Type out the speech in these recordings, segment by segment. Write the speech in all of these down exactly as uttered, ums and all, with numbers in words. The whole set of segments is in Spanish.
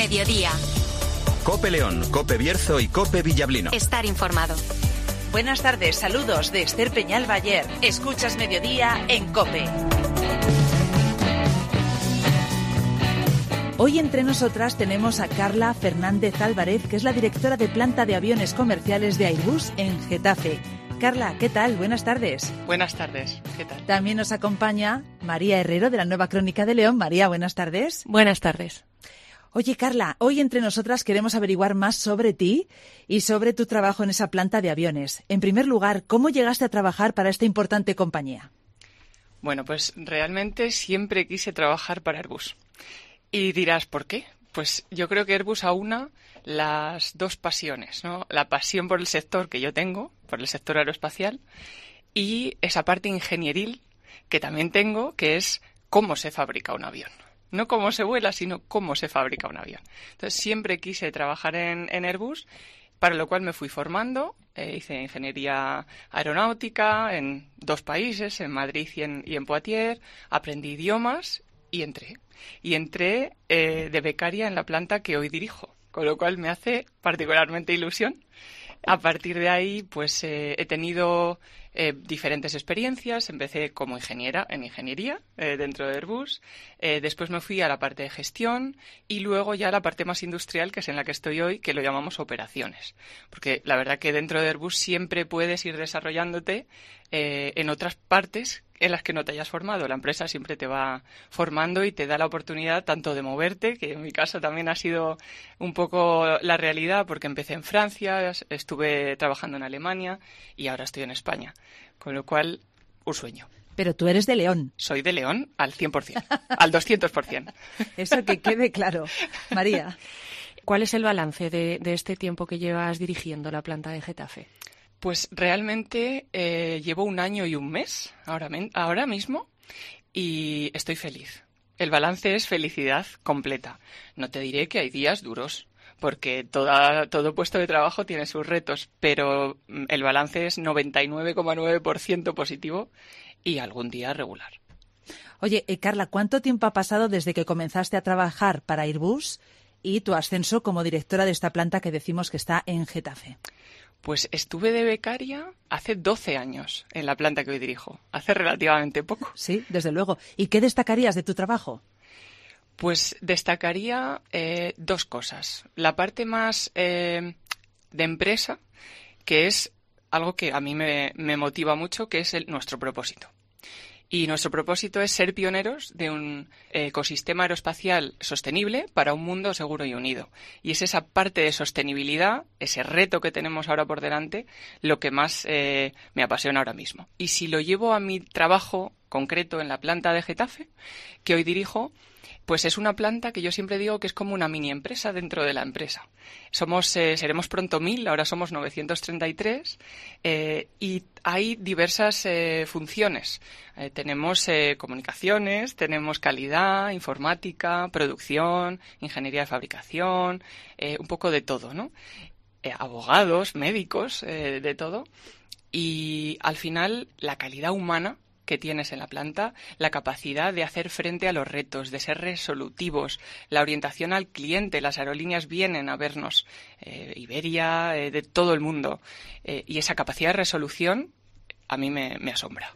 mediodía. COPE León, COPE Bierzo y COPE Villablino. Estar informado. Buenas tardes, saludos de Esther Peñal Bayer. Escuchas Mediodía en COPE. Hoy entre nosotras tenemos a Carla Fernández Álvarez, que es la directora de planta de aviones comerciales de Airbus en Getafe. Carla, ¿qué tal? Buenas tardes. Buenas tardes, ¿qué tal? También nos acompaña María Herrero de la Nueva Crónica de León. María, buenas tardes. Buenas tardes. Oye, Carla, hoy entre nosotras queremos averiguar más sobre ti y sobre tu trabajo en esa planta de aviones. En primer lugar, ¿cómo llegaste a trabajar para esta importante compañía? Bueno, pues realmente siempre quise trabajar para Airbus. Y dirás, ¿por qué? Pues yo creo que Airbus aúna las dos pasiones, ¿no? La pasión por el sector que yo tengo, por el sector aeroespacial, y esa parte ingenieril que también tengo, que es cómo se fabrica un avión. No cómo se vuela, sino cómo se fabrica un avión. Entonces siempre quise trabajar en, en Airbus, para lo cual me fui formando. Eh, hice ingeniería aeronáutica en dos países, en Madrid y en, y en Poitiers. Aprendí idiomas y entré. Y entré eh, de becaria en la planta que hoy dirijo, con lo cual me hace particularmente ilusión. A partir de ahí, pues eh, he tenido eh, diferentes experiencias. Empecé como ingeniera en ingeniería eh, dentro de Airbus. Eh, después me fui a la parte de gestión y luego ya a la parte más industrial, que es en la que estoy hoy, que lo llamamos operaciones. Porque la verdad que dentro de Airbus siempre puedes ir desarrollándote eh, en otras partes en las que no te hayas formado. La empresa siempre te va formando y te da la oportunidad tanto de moverte, que en mi caso también ha sido un poco la realidad, porque empecé en Francia, estuve trabajando en Alemania y ahora estoy en España. Con lo cual, un sueño. Pero tú eres de León. Soy de León al cien por ciento, al doscientos por ciento. Eso que quede claro. María. ¿Cuál es el balance de, de este tiempo que llevas dirigiendo la planta de Getafe? Pues realmente eh, llevo un año y un mes ahora, ahora mismo y estoy feliz. El balance es felicidad completa. No te diré que hay días duros, porque toda, todo puesto de trabajo tiene sus retos, pero el balance es noventa y nueve coma nueve por ciento positivo y algún día regular. Oye, eh, Carla, ¿cuánto tiempo ha pasado desde que comenzaste a trabajar para Airbus y tu ascenso como directora de esta planta que decimos que está en Getafe? Pues estuve de becaria hace doce años en la planta que hoy dirijo, hace relativamente poco. Sí, desde luego. ¿Y qué destacarías de tu trabajo? Pues destacaría eh, dos cosas. La parte más eh, de empresa, que es algo que a mí me, me motiva mucho, que es el, nuestro propósito. Y nuestro propósito es ser pioneros de un ecosistema aeroespacial sostenible para un mundo seguro y unido. Y es esa parte de sostenibilidad, ese reto que tenemos ahora por delante, lo que más eh, me apasiona ahora mismo. Y si lo llevo a mi trabajo concreto en la planta de Getafe, que hoy dirijo, pues es una planta que yo siempre digo que es como una mini empresa dentro de la empresa. Somos, eh, seremos pronto mil, ahora somos novecientos treinta y tres, eh, y hay diversas eh, funciones. Eh, tenemos eh, comunicaciones, tenemos calidad, informática, producción, ingeniería de fabricación, eh, un poco de todo, ¿no? Eh, abogados, médicos, eh, de todo. Y al final, la calidad humana que tienes en la planta, la capacidad de hacer frente a los retos, de ser resolutivos, la orientación al cliente. Las aerolíneas vienen a vernos, eh, Iberia, eh, de todo el mundo, eh, y esa capacidad de resolución a mí me, me asombra.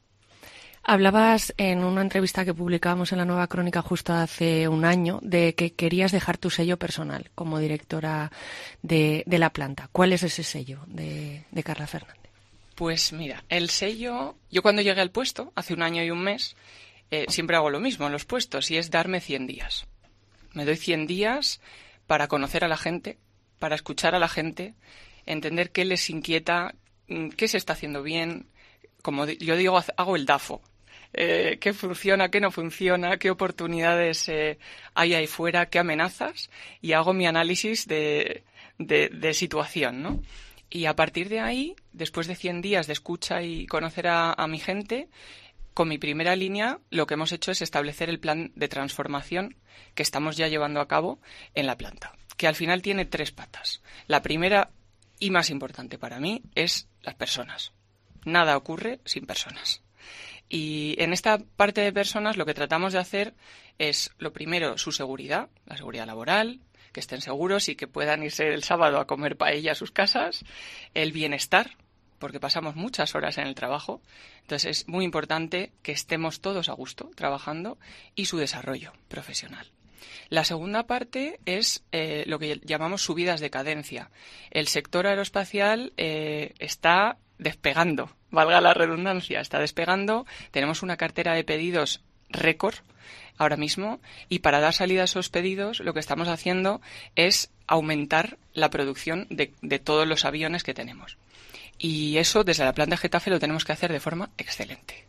Hablabas en una entrevista que publicábamos en la Nueva Crónica justo hace un año de que querías dejar tu sello personal como directora de, de la planta. ¿Cuál es ese sello de, de Carla Fernández? Pues mira, el sello, yo cuando llegué al puesto, hace un año y un mes, eh, siempre hago lo mismo en los puestos, y es darme cien días. Me doy cien días para conocer a la gente, para escuchar a la gente, entender qué les inquieta, qué se está haciendo bien. Como yo digo, hago el DAFO. Eh, qué funciona, qué no funciona, qué oportunidades eh, hay ahí fuera, qué amenazas, y hago mi análisis de, de, de situación, ¿no? Y a partir de ahí, después de cien días de escucha y conocer a, a mi gente, con mi primera línea lo que hemos hecho es establecer el plan de transformación que estamos ya llevando a cabo en la planta, que al final tiene tres patas. La primera y más importante para mí es las personas. Nada ocurre sin personas. Y en esta parte de personas lo que tratamos de hacer es, lo primero, su seguridad, la seguridad laboral, que estén seguros y que puedan irse el sábado a comer paella a sus casas, el bienestar, porque pasamos muchas horas en el trabajo, entonces es muy importante que estemos todos a gusto trabajando, y su desarrollo profesional. La segunda parte es eh, lo que llamamos subidas de cadencia. El sector aeroespacial eh, está despegando, valga la redundancia, está despegando. Tenemos una cartera de pedidos récord ahora mismo, y para dar salida a esos pedidos lo que estamos haciendo es aumentar la producción de, de todos los aviones que tenemos. Y eso desde la planta de Getafe lo tenemos que hacer de forma excelente.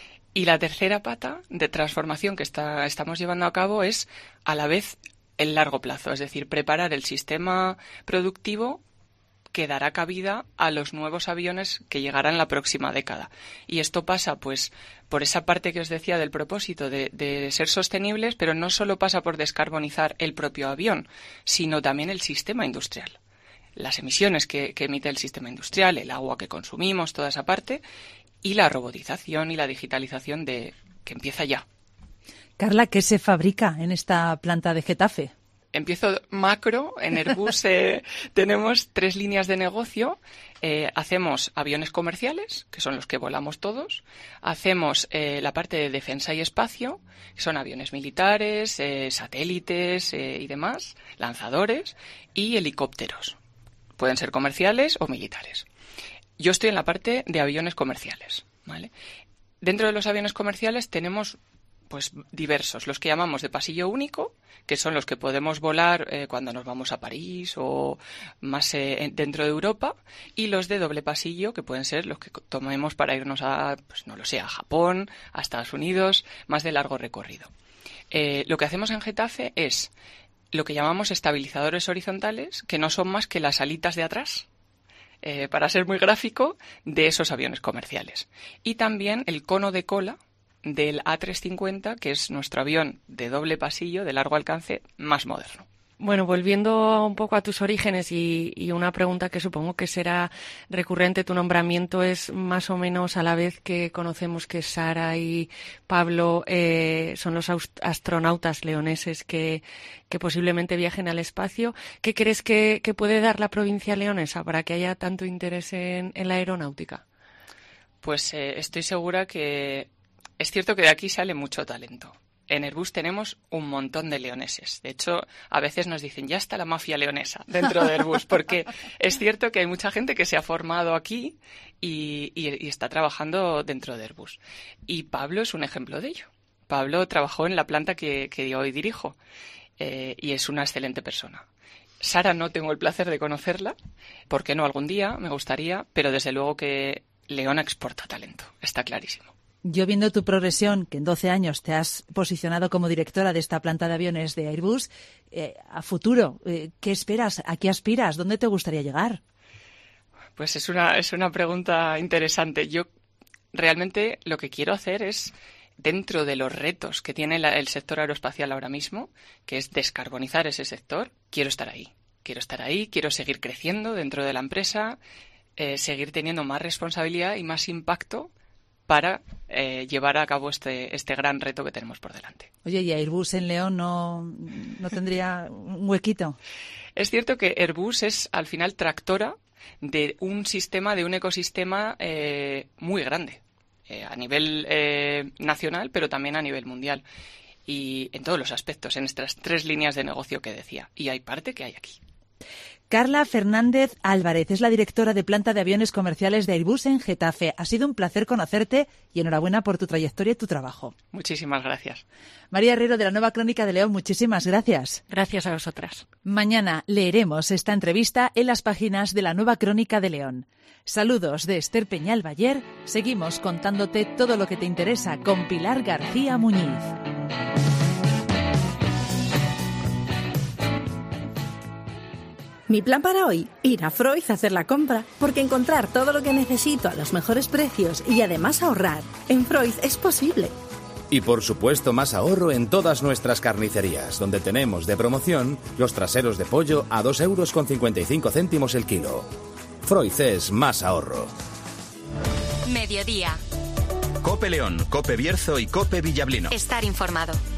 Y la tercera pata de transformación que está, estamos llevando a cabo es a la vez el largo plazo, es decir, preparar el sistema productivo que dará cabida a los nuevos aviones que llegarán la próxima década. Y esto pasa, pues, por esa parte que os decía del propósito de, de ser sostenibles, pero no solo pasa por descarbonizar el propio avión, sino también el sistema industrial. Las emisiones que, que emite el sistema industrial, el agua que consumimos, toda esa parte, y la robotización y la digitalización de que empieza ya. Carla, ¿qué se fabrica en esta planta de Getafe? Empiezo macro. En Airbus eh, tenemos tres líneas de negocio. Eh, hacemos aviones comerciales, que son los que volamos todos. Hacemos eh, la parte de defensa y espacio, que son aviones militares, eh, satélites eh, y demás, lanzadores, y helicópteros. Pueden ser comerciales o militares. Yo estoy en la parte de aviones comerciales, ¿vale? Dentro de los aviones comerciales tenemos pues diversos, los que llamamos de pasillo único, que son los que podemos volar eh, cuando nos vamos a París o más eh, dentro de Europa, y los de doble pasillo, que pueden ser los que tomemos para irnos a, pues no lo sé, a Japón, a Estados Unidos, más de largo recorrido. Eh, lo que hacemos en Getafe es lo que llamamos estabilizadores horizontales, que no son más que las alitas de atrás, eh, para ser muy gráfico, de esos aviones comerciales. Y también el cono de cola del A trescientos cincuenta, que es nuestro avión de doble pasillo, de largo alcance, más moderno. Bueno, volviendo un poco a tus orígenes y, y una pregunta que supongo que será recurrente, tu nombramiento es más o menos a la vez que conocemos que Sara y Pablo eh, son los astronautas leoneses que, que posiblemente viajen al espacio. ¿Qué crees que, que puede dar la provincia leonesa para que haya tanto interés en, en la aeronáutica? Pues eh, estoy segura que es cierto que de aquí sale mucho talento. En Airbus tenemos un montón de leoneses. De hecho, a veces nos dicen, ya está la mafia leonesa dentro de Airbus, porque es cierto que hay mucha gente que se ha formado aquí y, y, y está trabajando dentro de Airbus. Y Pablo es un ejemplo de ello. Pablo trabajó en la planta que, que hoy dirijo eh, y es una excelente persona. Sara no tengo el placer de conocerla, ¿por qué no? Algún día me gustaría, pero desde luego que Leona exporta talento, está clarísimo. Yo viendo tu progresión, que en doce años te has posicionado como directora de esta planta de aviones de Airbus, eh, a futuro, eh, ¿qué esperas? ¿A qué aspiras? ¿Dónde te gustaría llegar? Pues es una, es una pregunta interesante. Yo realmente lo que quiero hacer es, dentro de los retos que tiene la, el sector aeroespacial ahora mismo, que es descarbonizar ese sector, quiero estar ahí. Quiero estar ahí, quiero seguir creciendo dentro de la empresa, eh, seguir teniendo más responsabilidad y más impacto para eh, llevar a cabo este, este gran reto que tenemos por delante. Oye, ¿y Airbus en León no, no tendría un huequito? Es cierto que Airbus es, al final, tractora de un sistema, de un ecosistema eh, muy grande, eh, a nivel eh, nacional, pero también a nivel mundial. Y en todos los aspectos, en estas tres líneas de negocio que decía. Y hay parte que hay aquí. Carla Fernández Álvarez es la directora de planta de aviones comerciales de Airbus en Getafe. Ha sido un placer conocerte y enhorabuena por tu trayectoria y tu trabajo. Muchísimas gracias. María Herrero, de la Nueva Crónica de León, muchísimas gracias. Gracias a vosotras. Mañana leeremos esta entrevista en las páginas de la Nueva Crónica de León. Saludos de Esther Peñal Bayer. Seguimos contándote todo lo que te interesa con Pilar García Muñiz. Mi plan para hoy, ir a Freud a hacer la compra, porque encontrar todo lo que necesito a los mejores precios y además ahorrar, en Freud es posible. Y por supuesto más ahorro en todas nuestras carnicerías, donde tenemos de promoción los traseros de pollo a dos euros con cincuenta y cinco céntimos el kilo. Freud es más ahorro. Mediodía. COPE León, COPE Bierzo y COPE Villablino. Estar informado.